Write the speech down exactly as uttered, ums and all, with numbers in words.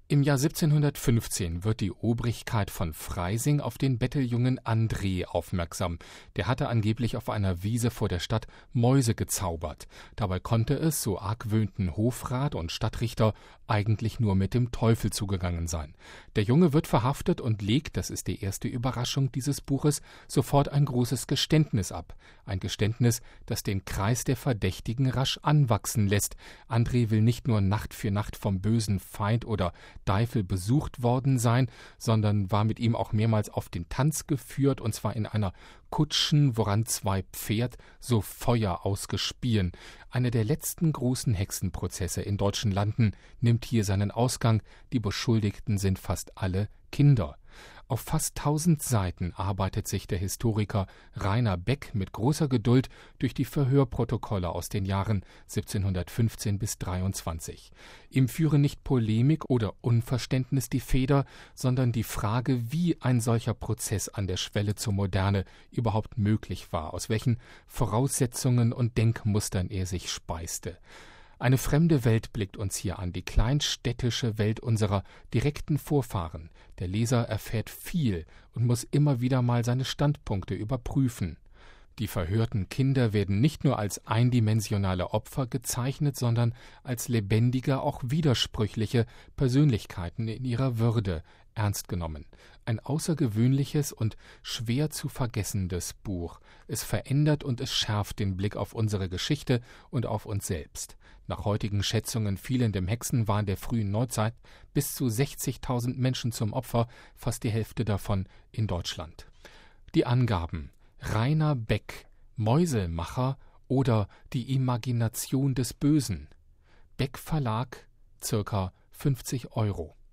Im Jahr siebzehnhundertfünfzehn wird die Obrigkeit von Freising auf den Betteljungen André aufmerksam. Der hatte angeblich auf einer Wiese vor der Stadt Mäuse gezaubert. Dabei konnte es, so argwöhnten Hofrat und Stadtrichter, eigentlich nur mit dem Teufel zugegangen sein. Der Junge wird verhaftet und legt, das ist die erste Überraschung dieses Buches, sofort ein großes Geständnis ab. Ein Geständnis, das den Kreis der Verdächtigen rasch anwachsen lässt. André will nicht nur Nacht für Nacht vom bösen Feind oder Teufel besucht worden sein, sondern war mit ihm auch mehrmals auf den Tanz geführt, und zwar in einer Kutschen, woran zwei Pferd so Feuer ausgespien. Einer der letzten großen Hexenprozesse in deutschen Landen nimmt hier seinen Ausgang. Die Beschuldigten sind fast alle Kinder. Auf fast tausend Seiten arbeitet sich der Historiker Rainer Beck mit großer Geduld durch die Verhörprotokolle aus den Jahren siebzehnhundertfünfzehn bis dreiundzwanzig. Ihm führe nicht Polemik oder Unverständnis die Feder, sondern die Frage, wie ein solcher Prozess an der Schwelle zur Moderne überhaupt möglich war, aus welchen Voraussetzungen und Denkmustern er sich speiste. Eine fremde Welt blickt uns hier an, die kleinstädtische Welt unserer direkten Vorfahren. Der Leser erfährt viel und muss immer wieder mal seine Standpunkte überprüfen. Die verhörten Kinder werden nicht nur als eindimensionale Opfer gezeichnet, sondern als lebendige, auch widersprüchliche Persönlichkeiten in ihrer Würde ernst genommen. Ein außergewöhnliches und schwer zu vergessendes Buch. Es verändert und es schärft den Blick auf unsere Geschichte und auf uns selbst. Nach heutigen Schätzungen fielen dem Hexenwahn der frühen Neuzeit bis zu sechzigtausend Menschen zum Opfer, fast die Hälfte davon in Deutschland. Die Angaben: Rainer Beck, Mäuselmacher oder die Imagination des Bösen. Beck Verlag, circa fünfzig Euro.